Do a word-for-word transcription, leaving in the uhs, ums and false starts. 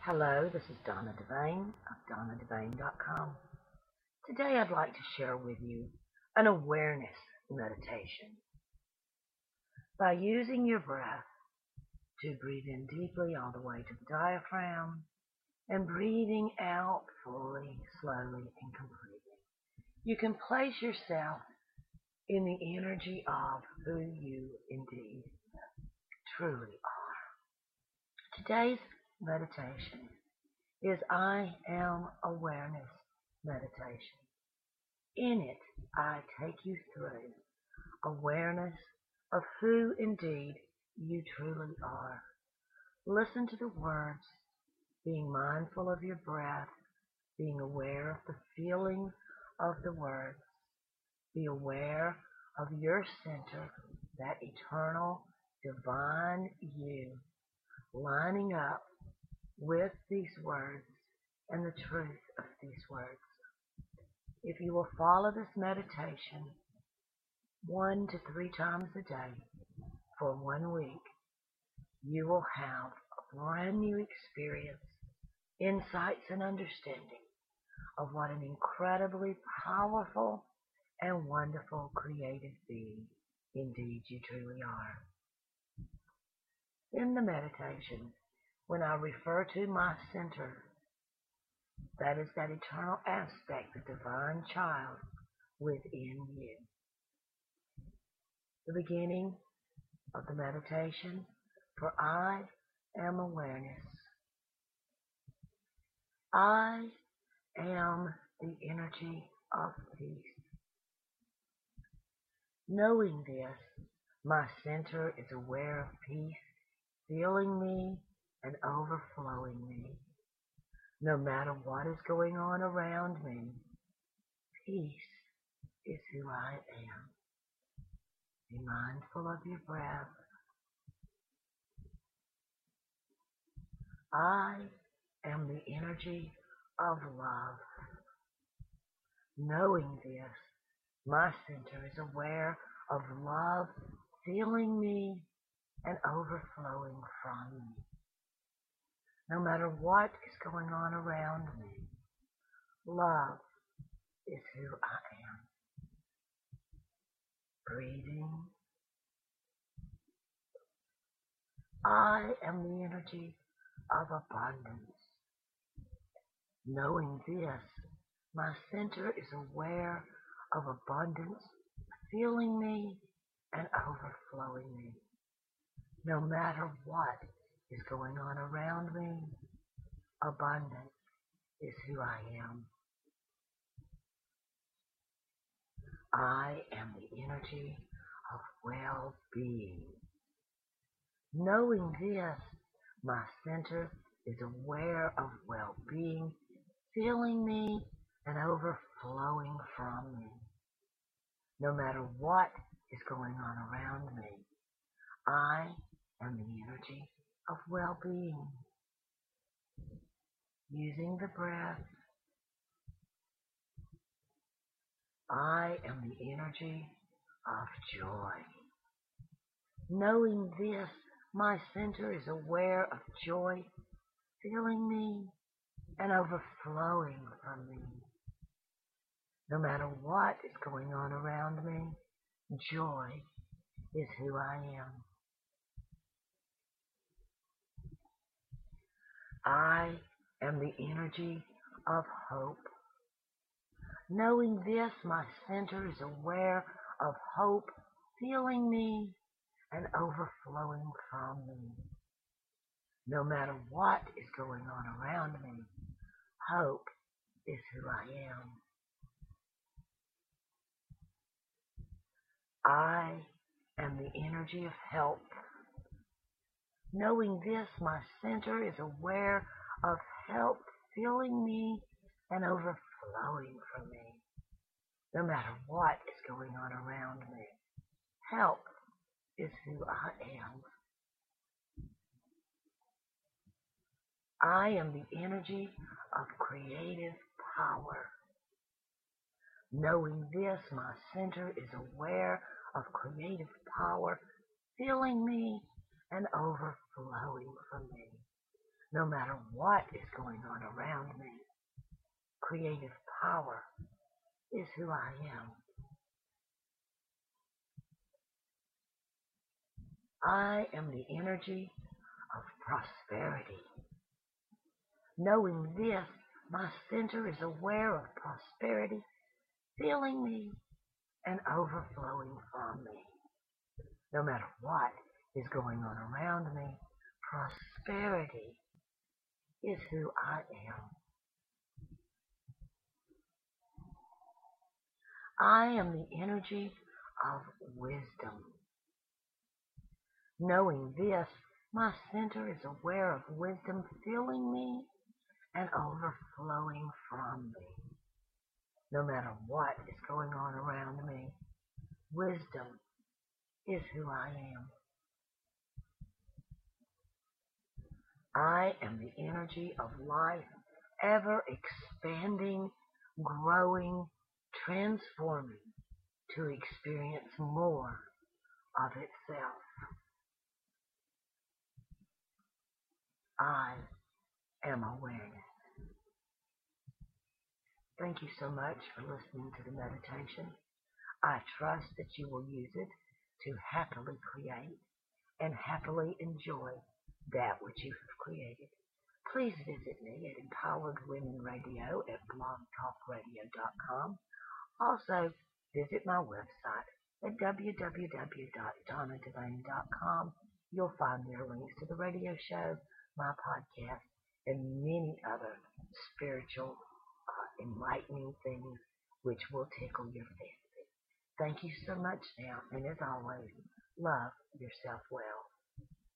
Hello, this is Donna Devane of Donna Devane dot com. Today I'd like to share with you an awareness meditation. By using your breath to breathe in deeply all the way to the diaphragm and breathing out fully, slowly, and completely, you can place yourself in the energy of who you indeed truly are. Today's meditation is I Am Awareness meditation. In it, I take you through awareness of who indeed you truly are. Listen to the words, being mindful of your breath, being aware of the feeling of the words. Be aware of your center, that eternal, divine you, lining up with these words and the truth of these words. If you will follow this meditation one to three times a day for one week, you will have a brand new experience, insights, and understanding of what an incredibly powerful and wonderful creative being indeed you truly are. In the meditation, when I refer to my center, that is that eternal aspect, the divine child within you. The beginning of the meditation, for I am awareness. I am the energy of peace. Knowing this, my center is aware of peace, filling me and overflowing me. No matter what is going on around me, peace is who I am. Be mindful of your breath. I am the energy of love. Knowing this, my center is aware of love filling me and overflowing from me. No matter what is going on around me, love is who I am. Breathing. I am the energy of abundance. Knowing this, my center is aware of abundance filling me and overflowing me. No matter what is going on around me, abundance is who I am. I am the energy of well-being. Knowing this, my center is aware of well-being, filling me and overflowing from me. No matter what is going on around me, I am the energy of well-being. Using the breath, I am the energy of joy. Knowing this, my center is aware of joy, filling me and overflowing from me. No matter what is going on around me, joy is who I am. I am the energy of hope. Knowing this, my center is aware of hope, filling me and overflowing from me. No matter what is going on around me, hope is who I am. I am the energy of help. Knowing this, my center is aware of help filling me and overflowing from me. No matter what is going on around me, help is who I am. I am the energy of creative power. Knowing this, my center is aware of creative power filling me and overflowing from me. no matter what is going on around me. Creative power is who I am. I am the energy of prosperity. Knowing this, my center is aware of prosperity filling me and overflowing from me. No matter what is going on around me, prosperity is who I am. I am the energy of wisdom. Knowing this, my center is aware of wisdom filling me and overflowing from me. No matter what is going on around me, wisdom is who I am. I am the energy of life, ever expanding, growing, transforming to experience more of itself. I am awareness. Thank you so much for listening to the meditation. I trust that you will use it to happily create and happily enjoy that which you have created. Please visit me at Empowered Women Radio at blog talk radio dot com. Also, visit my website at w w w dot donna devane dot com. You'll find there links to the radio show, my podcast, and many other spiritual, uh, enlightening things which will tickle your fancy. Thank you so much now, and as always, love yourself well.